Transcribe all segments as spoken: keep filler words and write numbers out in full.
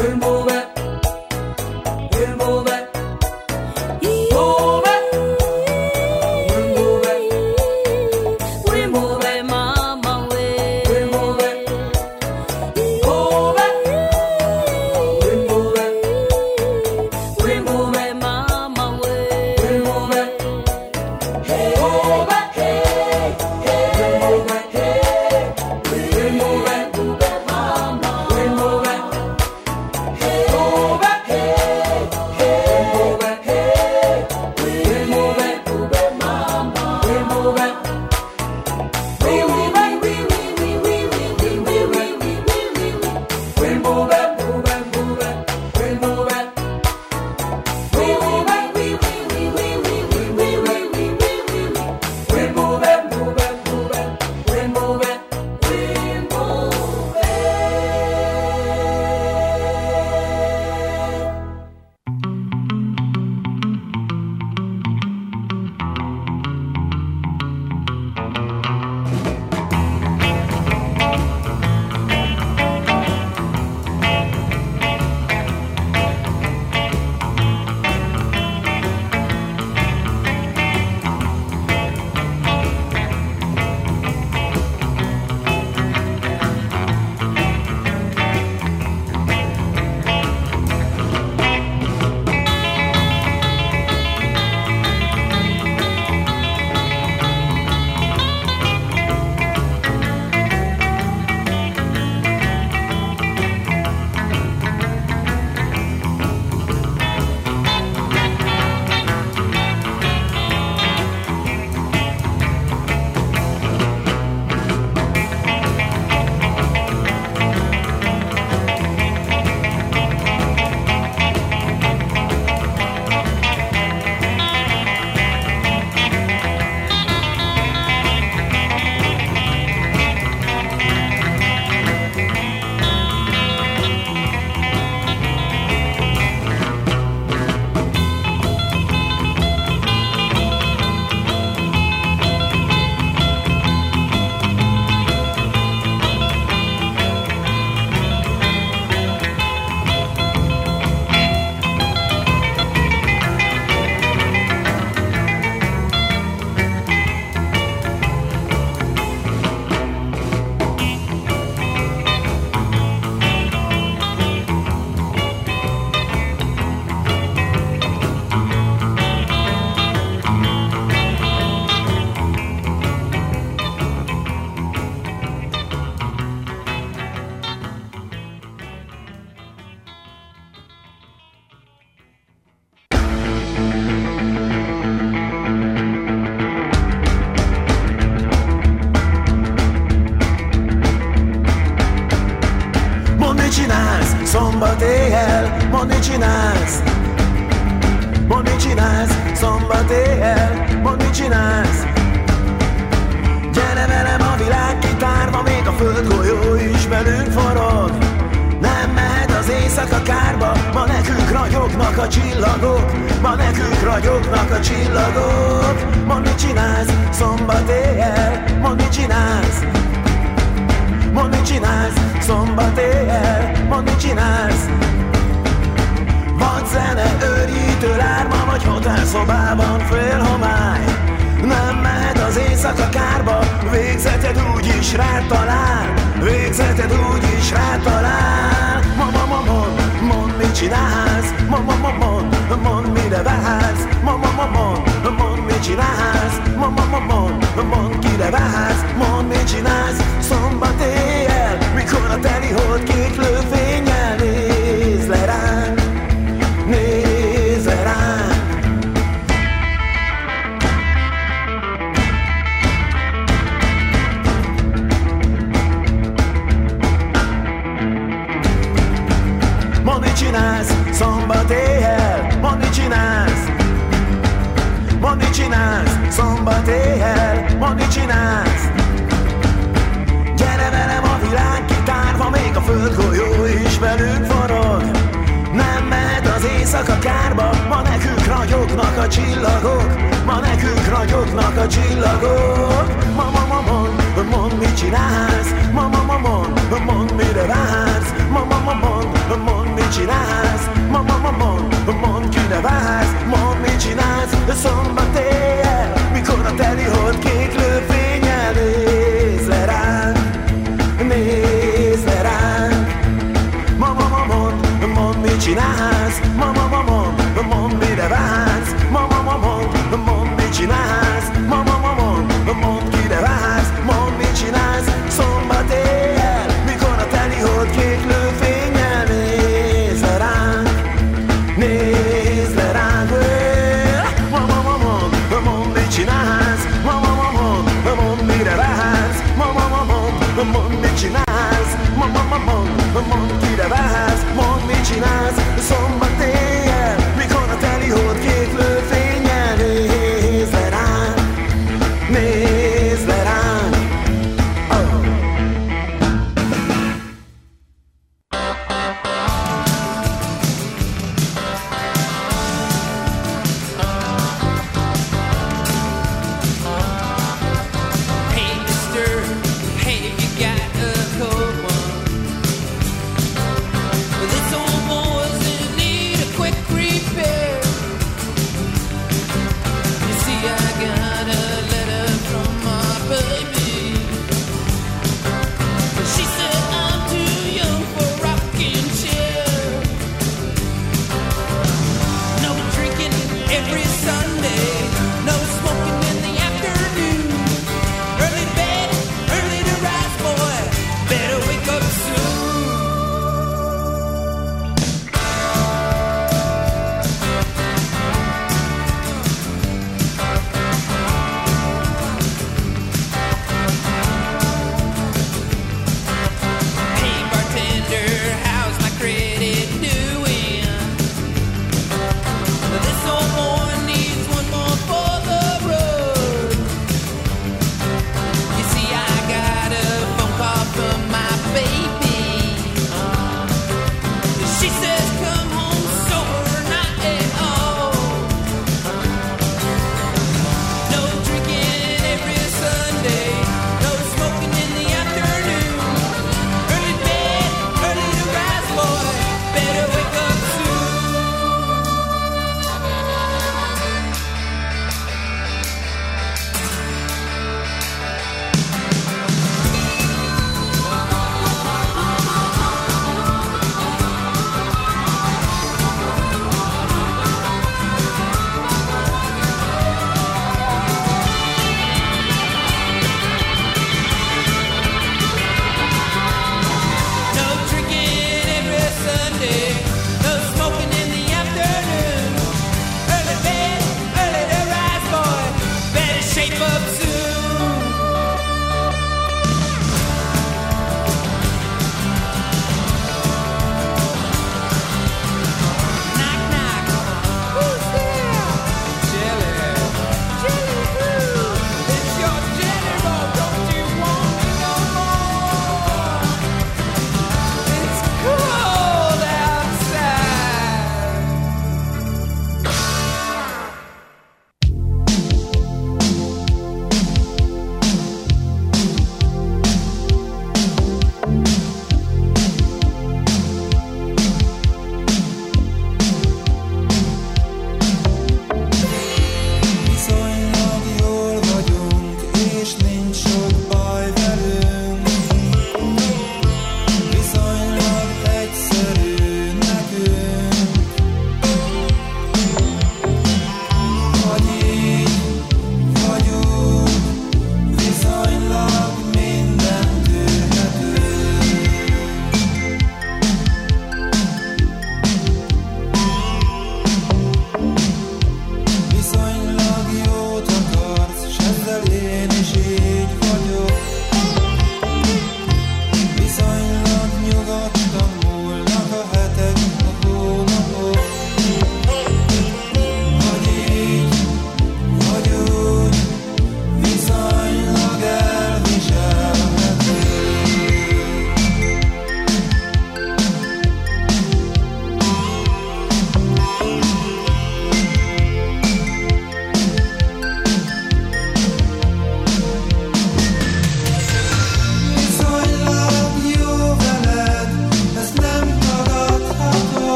szombat éjjel, mondd, mit csinálsz? Mondd, mit csinálsz? Szombat éjjel, mondd, mit csinálsz? Gyere velem a világ kitárva, még a földgolyó is velünk forog. Nem mehet az éjszaka kárba, ma nekünk ragyognak a csillagok, ma nekünk ragyognak a csillagok. Mondd, mit csinálsz? Szombat éjjel, mondd, mit csinálsz? Mondd, mit csinálsz? Szombat éjjel, mondd, mit csinálsz? Vagy zene, őrjítő lárma, vagy hotelszobában fél homály. Nem mehet az éjszaka kárba, végzeted úgyis rád talál, végzeted úgyis rád talál. Ma-ma-ma-mond, mondd, mit csinálsz? Ma-ma-ma-mond, mondd, mire vársz? Ma-ma-ma-mond, mondd, mit csinálsz? Ma-ma-ma-mond, mondd, kire vársz? Mondd, mit csinálsz? Szombat éjjel, mikor a teli hold kék lőfénnyel néz le ránk, néz le ránk. Mondd, mit csinálsz? Szombat éjjel, mondd, mit csinálsz? Mondd, mit csinálsz? Szombat éjjel, mondd, mit csinálsz? Gyere velem a világ kitárva, még a földgolyó is velünk forog. Nem mehet az éjszaka kárba, ma nekünk ragyognak a csillagok, ma nekünk ragyognak a csillagok. Ma-ma-ma-mond, mondd, mit csinálsz? Ma-ma-ma-mond, mondd, mire vársz? Ma-ma-ma-mond, mondd, mit csinálsz? csinálsz? Mama, mama, mondd, mire vársz? Mama, mama, mondd, mit csinálsz? Mama, mama, mondd, kire vársz? Mondd, mit csinálsz? Szombat éjjel, mikor a teli hold kék lőfénnyel nézd le ránk, nézd le ránk. Mama, mama, mondd, mit csinálsz? Mama, mama, mondd, mire vársz? Mama, mama, mondd, mit csinálsz? Mama, mama, mondd, kire vársz? Mondd, mit csinálsz? Szombat éjjel.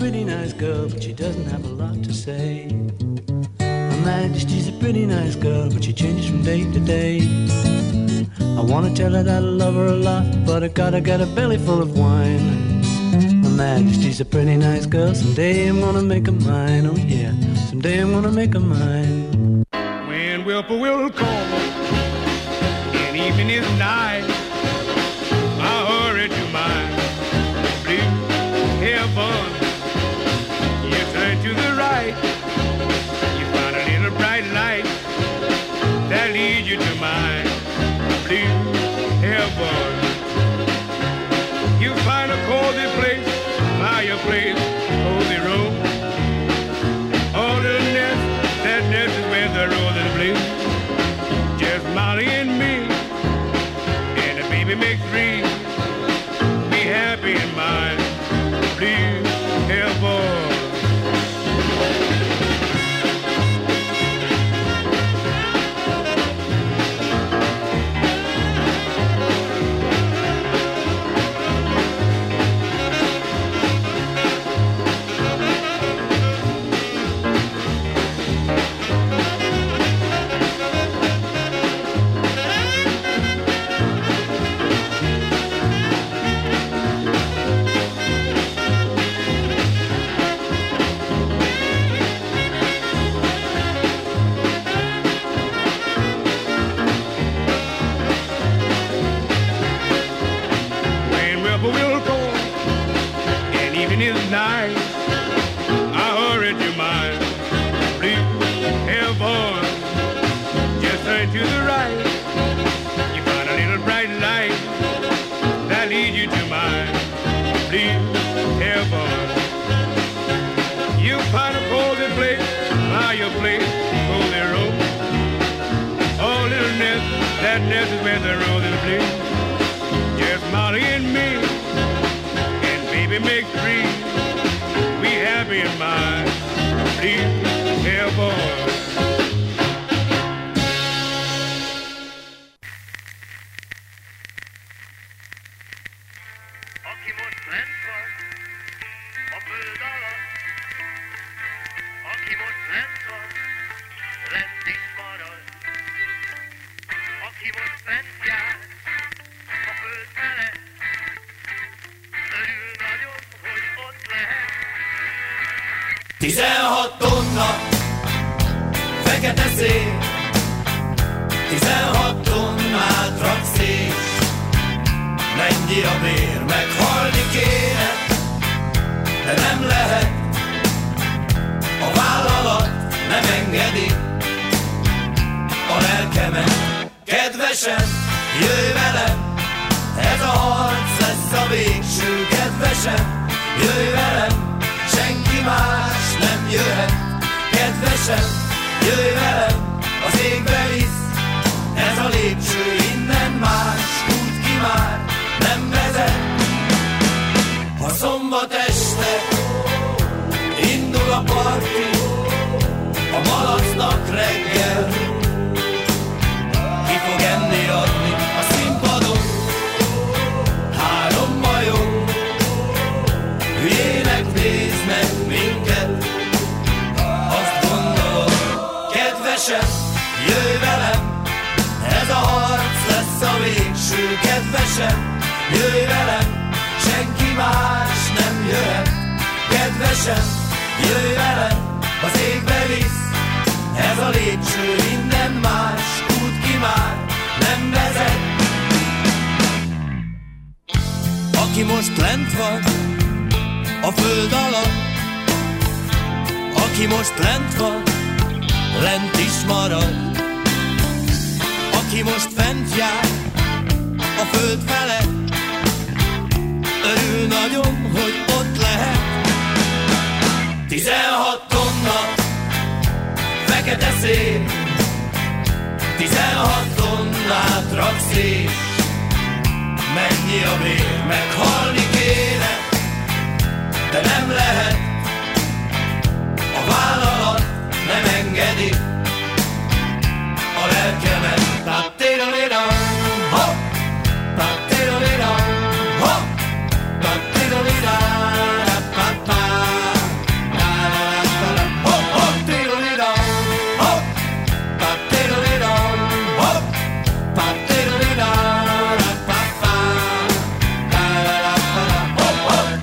pretty nice girl, but she doesn't have a lot to say. Her Majesty's a pretty nice girl, but she changes from day to day. I wanna tell her that I love her a lot, but I gotta get a belly full of wine. Her Majesty's a pretty nice girl, someday I'm gonna make her mine, oh yeah, someday I'm gonna make her mine. When whippoorwill call, and evening is nigh, I hurry to my blue heaven. You turn to the right, you find a little bright light that leads you to my blue heaven. You find a cozy place, fireplace, cozy room. All the nest, that nest is where the roses bloom. Just Molly and me, and the baby makes three. Be happy in my blue heaven. Night, I hurry to my blue heaven. Just turn to the right, you find a little bright light that leads you to my blue heaven. You find a cozy place, fireplace, cozy room. Oh, little nest, that nest is where the roses bloom. Just Molly and me, and baby makes three. Be happy in my blue heaven. Aki most lent van a föld alatt, aki most lent van, lent is marad. Aki most fent jár a föld felett, örül nagyon, hogy ott lehet. Tizenhat tonna fekete szél, tizenhat tonnát raksz és mennyi a bér, meghalni kéne, de nem lehet, a vállalat nem engedi a lelkemet. Kedvesem, jöjj velem, ez a harc lesz a végső. Kedvesem, jöjj velem, senki más nem jöhet. Kedvesem, jöjj velem, az égbe visz ez a lépcső, innen más út ki már nem vezet. Ha szombat este indul a parti, a malacnak reggel ki fog enni adni a színpadon. Három majom hülyének néznek minket, azt gondolom, kedvesem, jöjj velem, ez a harc lesz a végső. Kedvesem, jöjj velem, senki más nem jöhet. Kedvesem, jöjj velem, az égbe visz ez a lépcső, innen más út ki már nem vezet. Aki most lent van a föld alatt, aki most lent van, lent is marad. Aki most fent jár a föld felett, örül nagyon, hogy ott lehet. Tizenhat tonna fekete szél, tizenhat tonnát raksz és mennyi a bér, meghalni kéne, de nem lehet, a vállalat nem engedi a lelkemet. Ta-tira-lira, hopp, ta-tira-lira, hopp, ta-tira-lira, ra-pa-pa.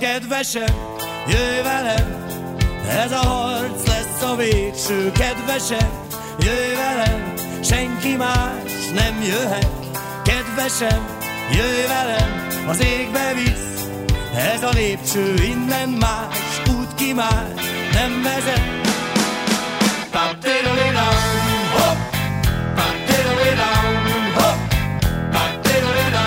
kedvesem, jöjj velem, ez a harc lesz a végső. Kedvesem, jöjj velem, senki más nem jöhet. Kedvesem, jöjj velem, az égbe visz, ez a lépcső, innen más út ki más nem vezet. Pap-diddle-dum, hopp, pap-diddle-dum, hopp, pap-diddle-dum.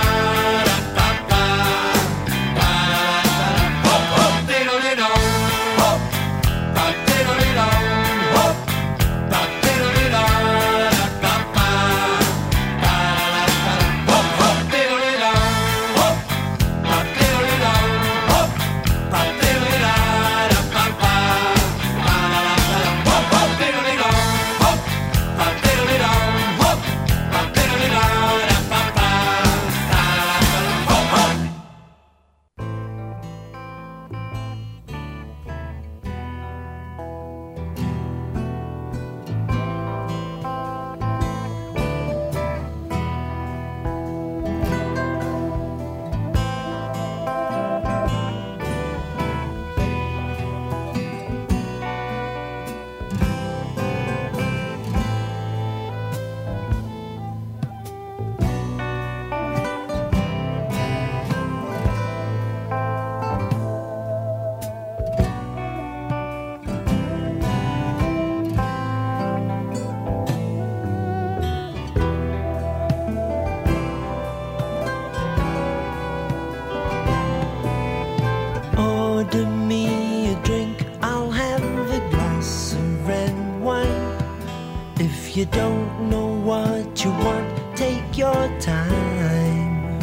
You don't know what you want, take your time.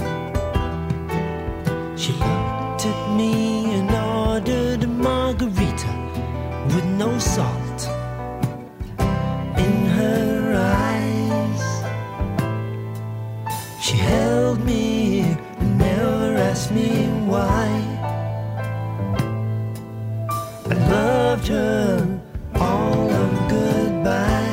She looked at me and ordered a margarita with no salt in her eyes. She held me and never asked me why. I loved her all of goodbye.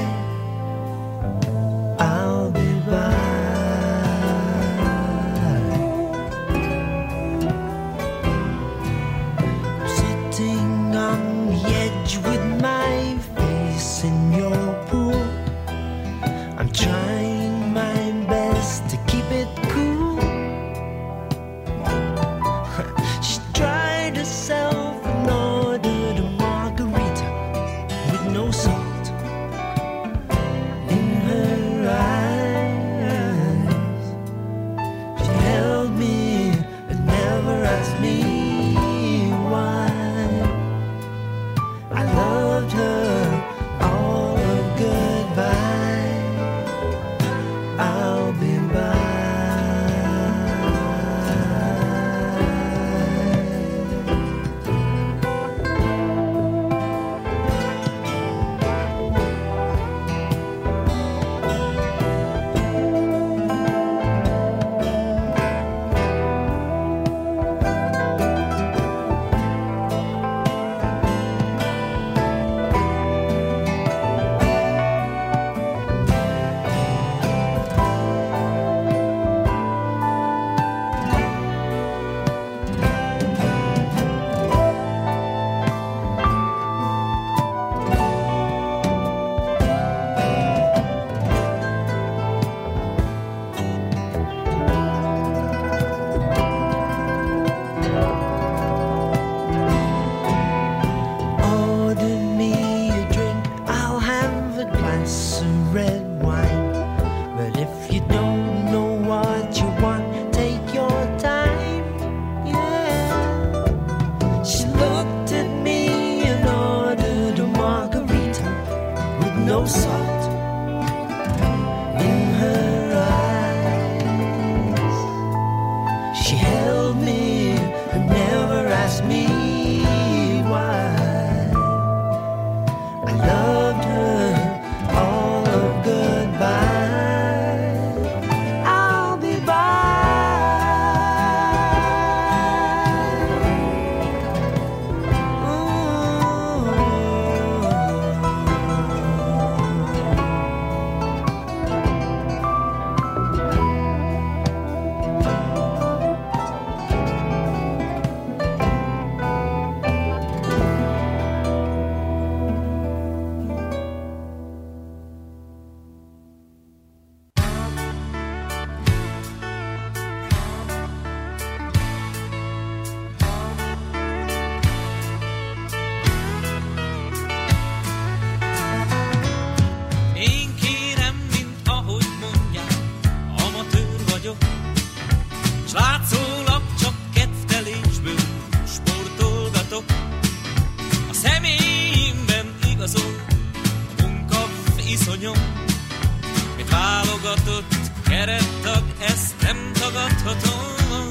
nyom. Mit válogatott kerettag, ezt nem tagadhatom.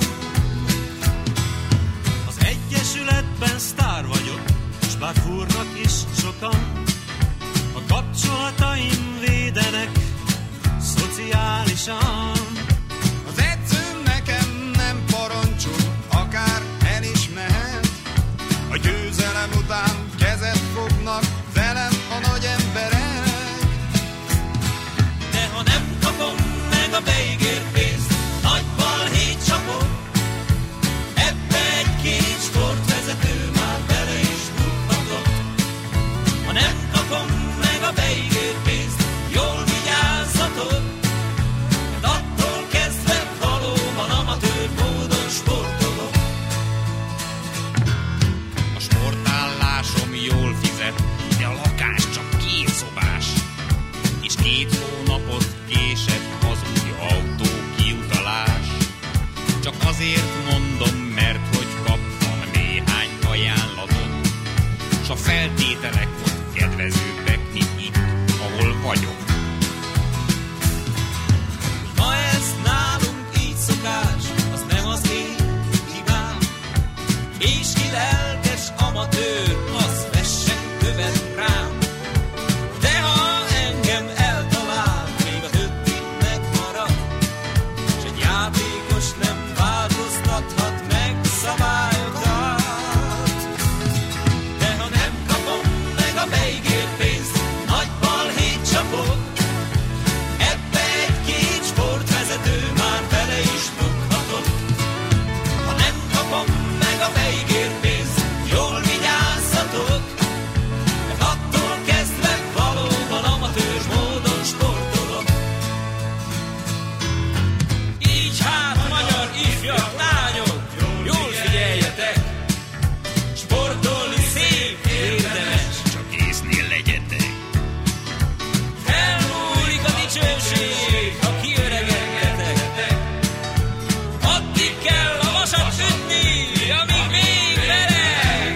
Az egyesületben sztár vagyok, s bár fúrnak is sokan, a kapcsolataim védenek szociálisan. Az edzőm nekem nem parancsol, akár el is mehet. A győzelem után kezet fognak velem a nagy emberek. De ha nem kapom meg a beígért pénzt, nagy balhét csapok. Ebbe egy-két sportvezető már bele is bukhatott. Ha nem kapom meg a beígért pénzt, jól vigyázzatok, mert attól kezdve valóban amatőr módon sportolok. A sportállásom jól fizet, de a lakás csak két szobás. És két hónapot késett az új autó kiutalás. Csak azért mondom, mert hogy kaptam néhány ajánlatot, s a feltételek ott kedvezőbbek, mint itt, ahol vagyok. Ha ez nálunk így szokás, az nem az én hibám. És ki lelkes amatőr, az vessen követ rám. De ha engem eltalál, még a többi megmarad, s egy játékos nem változtathat meg szabályokat. De ha nem kapom meg a beígért pénzt, nagy balhét csapok. Ebbe egy-két sportvezető már bele is bukhatott. Ha nem kapom meg a beígért pénzt, jól vigyázzatok, mert attól kezdve valóban amatőr módon sportolok. Így hát, magyar ifjak, lányok, jól figyeljetek, sportolni szép, érdemes. Csak észnél legyetek. Elmúlik a dicsőség, ha kiöregedtek. Addig kell a vasat ütni, amíg még vereg.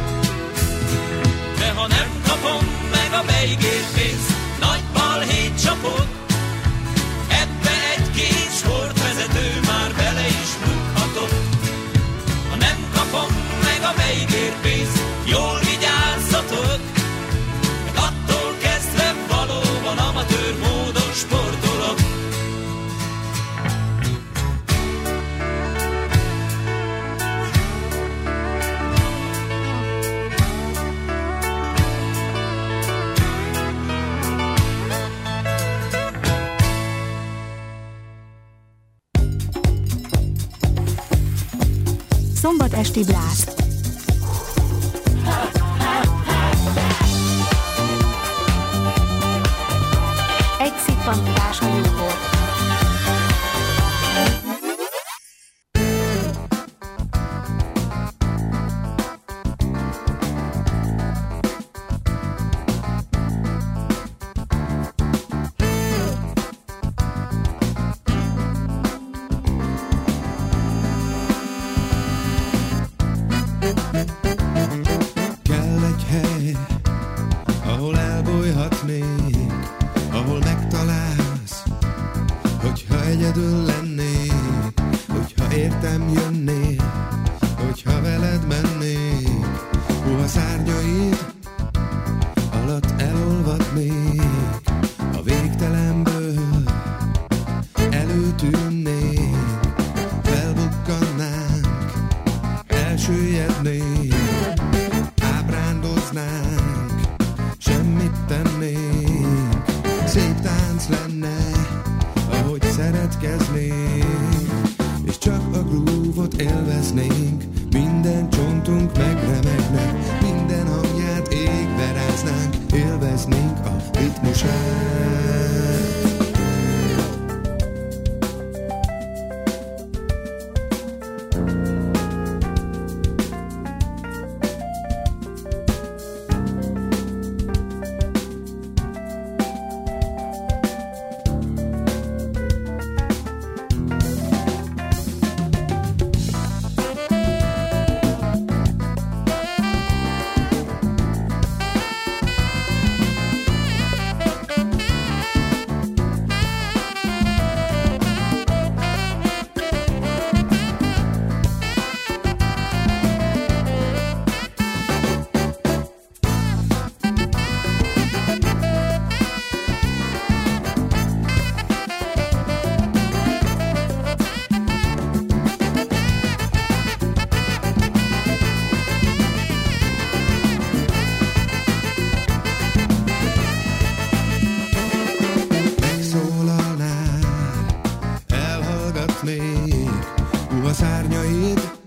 De ha nem kapom meg a beígért pénzt, nagy balhét csapok. Ebbe egy-két sportvezető már bele is bukhatott. Ha nem kapom meg a beígért pénzt, jól vigyázzatok, mert attól kezdve valóban amatőr módon sportolok. Szombat esti bláz. Egy szippantás a jóból. Kell egy hely, ahol elbújhatnék, ahol megtalálsz, hogyha egyedül lennék, hogyha értem jönnék, hogyha veled mennék, puha szárnyaid alatt elolvadnék, a végtelenből előtűnnék, felbukkannánk, elsüllyednék, ábrándoznánk, semmit tennénk, szép tánc lenne, ahogy szeretkeznénk, és csak a grúvot élveznénk, minden csontunk megremegne, minden hangját égbe ráznánk, élveznénk a ritmusát. szárnyaid,